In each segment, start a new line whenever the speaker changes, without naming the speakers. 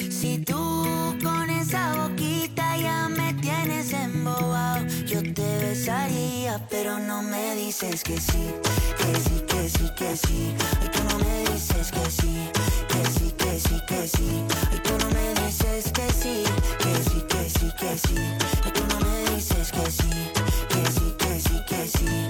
Si tú con esa boquita ya me tienes embobado, yo te besaría, pero no me dices que sí, que sí, que sí, que sí. Ay, tú no me dices que sí, que sí, que sí, que sí. Ay, tú no me dices que sí, que sí, que sí, que sí. Ay, tú no me dices que sí, que sí, que sí, que sí.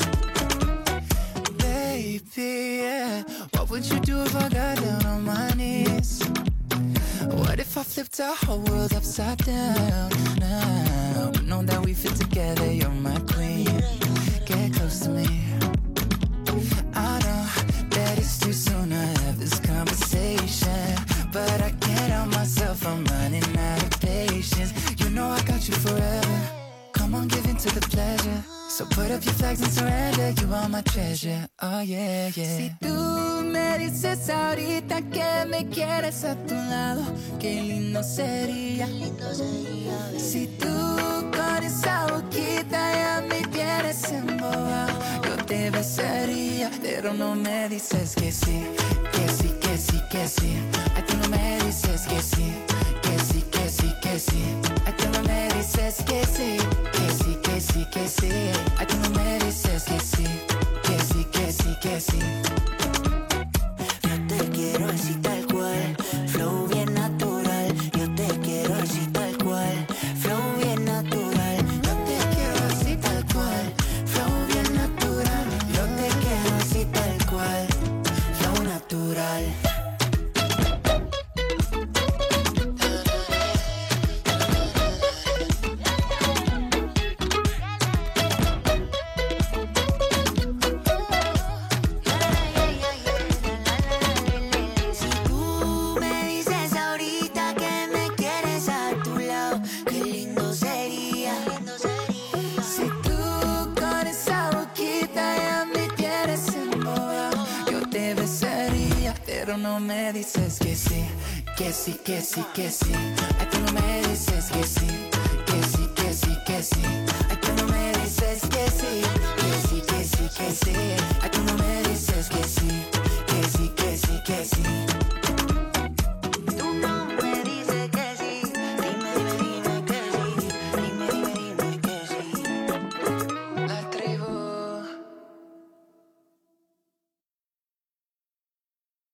Baby, yeah. What would you do if I got down on my knees? What if I flipped our whole world upside down? Now, know that we fit together, you're my queen. Get close to me. I know that it's too soon to have this conversation, but I can't help myself, I'm running out of patience. You know I got you forever. Come on, give in to the pleasure. So put up your flags and surrender. You are my treasure, oh yeah, yeah. Si tú me dices ahorita que me quieres a tu lado, qué lindo sería. Si tú con esa boquita ya me tienes embobado, yo te besaría, pero no me dices que sí, que sí, que sí, que sí. Ay, tú no me dices que sí, que sí, que sí, que sí. Ay, tú no me dices que sí, que sí, que sí, que sí. Ay, tú no me dices que sí, que sí, que sí, que sí.
Yo te quiero así tal cual, flow bien natural. Yo te quiero así tal cual, flow bien natural. Yo te quiero así tal cual, flow bien natural. Yo te quiero así tal cual, flow natural. Si tú me dices ahorita que me quieres a tu lado, qué lindo sería.
Si tú con esa boquita ya me tienes embobado, yo te besaría, pero no me dices que sí, que sí, que sí, que sí. Ay, tú no me dices que sí, que sí, que sí, que sí. Ay, tú no me dices que sí, que sí, que sí, que sí. Ay, tú no me dices que sí.